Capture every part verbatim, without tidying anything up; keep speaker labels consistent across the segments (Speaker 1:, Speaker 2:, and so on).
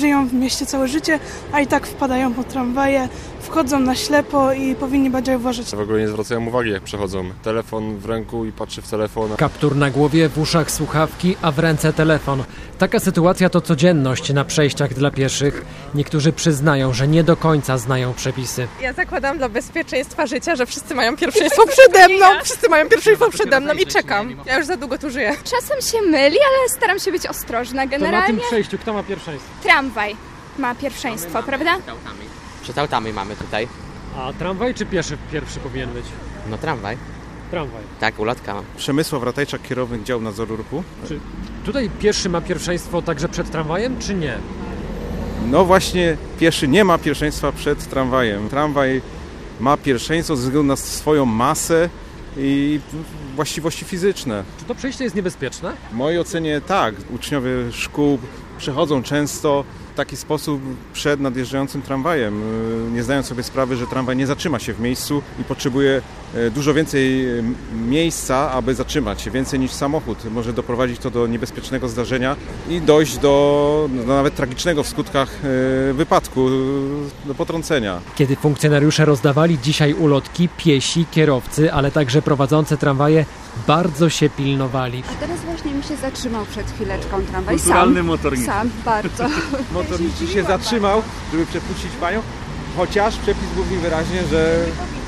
Speaker 1: żyją w mieście całe życie, a i tak wpadają pod tramwaje, wchodzą na ślepo i powinni bardziej uważać.
Speaker 2: W ogóle nie zwracają uwagi, jak przechodzą. Telefon w ręku i patrzy w telefon.
Speaker 3: Kaptur na głowie, w uszach słuchawki, a w ręce telefon. Taka sytuacja to codzienność na przejściach dla pieszych. Niektórzy przyznają, że nie do końca znają przepisy.
Speaker 4: Ja zakładam dla bezpieczeństwa życia, że wszyscy mają pierwszeństwo przede mną, wszyscy mają pierwszeństwo przede mną i czekam. Ja już za długo tu żyję.
Speaker 5: Czasem się myli, ale staram się być ostrożna. Generalnie
Speaker 3: To na tym przejściu kto ma pierwszeństwo?
Speaker 5: Tramwaj ma pierwszeństwo, no prawda?
Speaker 6: Przed autami mamy tutaj.
Speaker 3: A tramwaj czy pieszy pierwszy powinien być?
Speaker 6: No tramwaj.
Speaker 3: Tramwaj.
Speaker 6: Tak, ulotka.
Speaker 7: Przemysław Ratajczak, kierownik działu nadzoru ruchu.
Speaker 3: Czy tutaj pieszy ma pierwszeństwo także przed tramwajem, czy nie?
Speaker 7: No właśnie, pieszy nie ma pierwszeństwa przed tramwajem. Tramwaj ma pierwszeństwo ze względu na swoją masę i właściwości fizyczne.
Speaker 3: Czy to przejście jest niebezpieczne?
Speaker 7: W mojej ocenie tak. Uczniowie szkół przechodzą często w taki sposób przed nadjeżdżającym tramwajem, nie zdając sobie sprawy, że tramwaj nie zatrzyma się w miejscu i potrzebuje dużo więcej miejsca, aby zatrzymać się, więcej niż samochód. Może doprowadzić to do niebezpiecznego zdarzenia i dojść do, do nawet tragicznego w skutkach wypadku, do potrącenia.
Speaker 3: Kiedy funkcjonariusze rozdawali dzisiaj ulotki, piesi, kierowcy, ale także prowadzące tramwaje bardzo się pilnowali.
Speaker 8: A teraz właśnie mi się zatrzymał przed chwileczką tramwaj.
Speaker 7: Kulturalny
Speaker 8: Sam,
Speaker 7: motornik.
Speaker 8: Sam, bardzo.
Speaker 7: Motorniczy się zatrzymał, żeby przepuścić panią, chociaż przepis mówi wyraźnie, że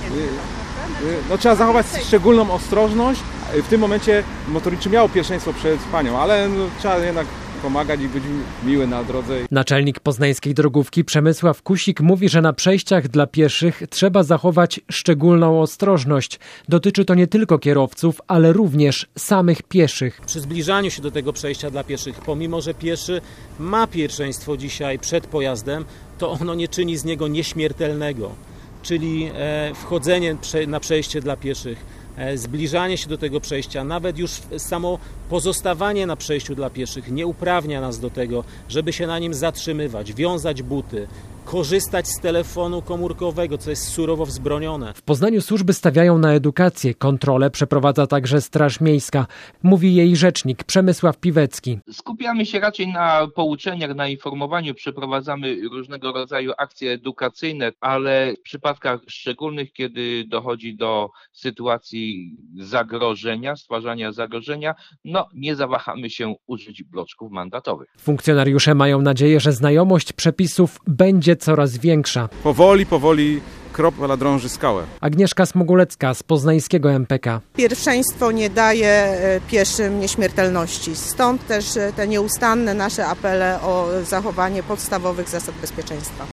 Speaker 7: no, trzeba zachować szczególną ostrożność. W tym momencie motorniczy miał pierwszeństwo przed panią, ale no, trzeba jednak pomagać i być miły na drodze.
Speaker 3: Naczelnik poznańskiej drogówki Przemysław Kusik mówi, że na przejściach dla pieszych trzeba zachować szczególną ostrożność. Dotyczy to nie tylko kierowców, ale również samych pieszych.
Speaker 9: Przy zbliżaniu się do tego przejścia dla pieszych, pomimo że pieszy ma pierwszeństwo dzisiaj przed pojazdem, to ono nie czyni z niego nieśmiertelnego. Czyli wchodzenie na przejście dla pieszych, zbliżanie się do tego przejścia, nawet już samo pozostawanie na przejściu dla pieszych nie uprawnia nas do tego, żeby się na nim zatrzymywać, wiązać buty, korzystać z telefonu komórkowego, co jest surowo wzbronione.
Speaker 3: W Poznaniu służby stawiają na edukację. Kontrolę przeprowadza także Straż Miejska. Mówi jej rzecznik Przemysław Piwecki.
Speaker 10: Skupiamy się raczej na pouczeniach, na informowaniu. Przeprowadzamy różnego rodzaju akcje edukacyjne, ale w przypadkach szczególnych, kiedy dochodzi do sytuacji zagrożenia, stwarzania zagrożenia, no nie zawahamy się użyć bloczków mandatowych.
Speaker 3: Funkcjonariusze mają nadzieję, że znajomość przepisów będzie coraz większa.
Speaker 7: Powoli, powoli kropla drąży skałę.
Speaker 3: Agnieszka Smogulecka z poznańskiego M P K.
Speaker 4: Pierwszeństwo nie daje pieszym nieśmiertelności. Stąd też te nieustanne nasze apele o zachowanie podstawowych zasad bezpieczeństwa.